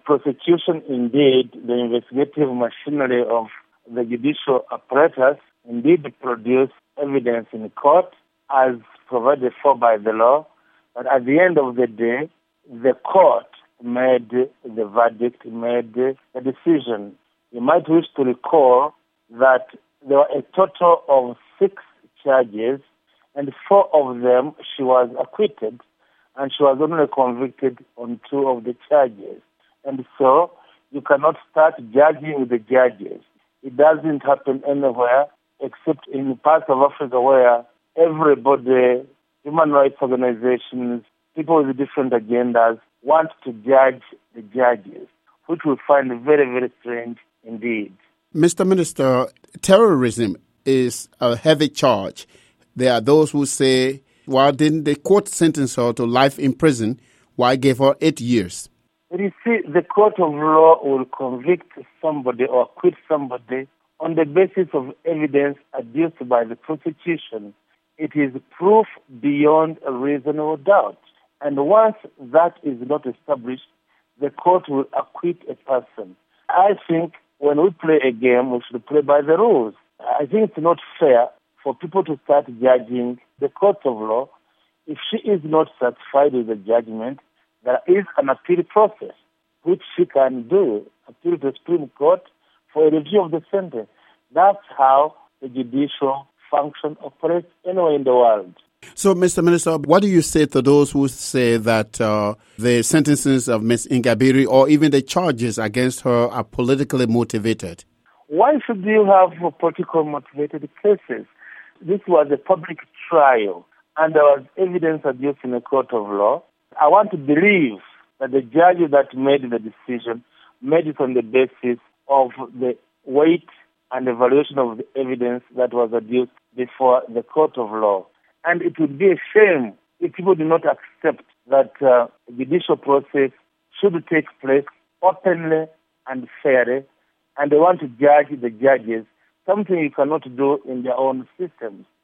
prosecution, indeed, the investigative machinery of the judicial apparatus, indeed produced evidence in court as provided for by the law. But at the end of the day, the court made the verdict, made the decision. You might wish to recall that there were a total of 6 charges, and 4 of them she was acquitted, and she was only convicted on 2 of the charges. And so you cannot start judging the judges. It doesn't happen anywhere except in parts of Africa where everybody, human rights organizations, people with different agendas, want to judge the judges, which we find very, very strange indeed. Mr. Minister, terrorism is a heavy charge. There are those who say, why didn't the court sentence her to life in prison? Why gave her 8 years? You see, the court of law will convict somebody or acquit somebody on the basis of evidence adduced by the prosecution. It is proof beyond a reasonable doubt. And once that is not established, the court will acquit a person. I think when we play a game, we should play by the rules. I think it's not fair for people to start judging the courts of law. If she is not satisfied with the judgment, there is an appeal process which she can do, appeal to the Supreme Court for a review of the sentence. That's how the judicial function operates anywhere in the world. So, Mr. Minister, what do you say to those who say that the sentences of Ms. Ingabire or even the charges against her are politically motivated? Why should you have politically motivated cases? This was a public trial, and there was evidence adduced in a court of law. I want to believe that the judge that made the decision made it on the basis of the weight and evaluation of the evidence that was adduced before the court of law. And it would be a shame if people do not accept that judicial process should take place openly and fairly, and they want to judge the judges, something you cannot do in their own systems.